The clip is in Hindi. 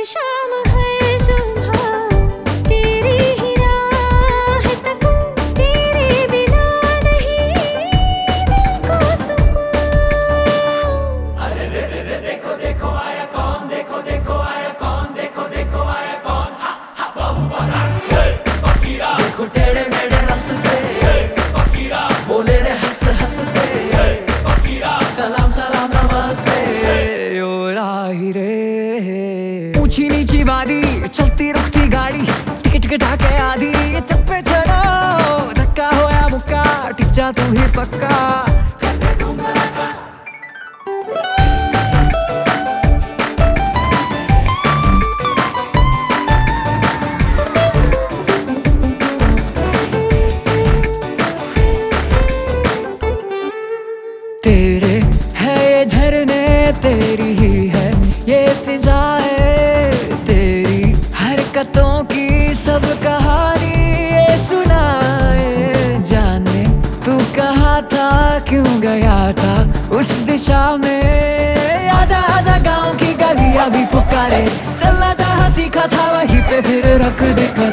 शाम हर सुबह तेरी ही राह तकूं, तेरे बिना नहीं दिल को सुकून। अरे रे रे रे देखो देखो आया कौन, देखो देखो आया कौन, देखो देखो आया कौन, हा हा बाहु बड़ा फकीरा। देखो टेढ़े मेढ़े रस्ते फकीरा, बोले रे हंस हंस के फकीरा, सलाम सलाम नमस्ते ओ राही रे। ऊंची नीची वादी चलती रुकती गाड़ी, टिकट कटा के आधी चप्पे चढ़ो, धक्का होया मुक्का टिक जा तू ही पक्का। तेरे है ये झरने, तेरी ही है ये फिजाएं, तेरी हरकतों की सब कहानी ये सुनाए। जाने तू कहा था, क्यों गया था उस दिशा में। आजा आजा गाँव की गलियां भी पुकारे, चलना जहाँ सीखा था वहीं पे फिर रख दे कर।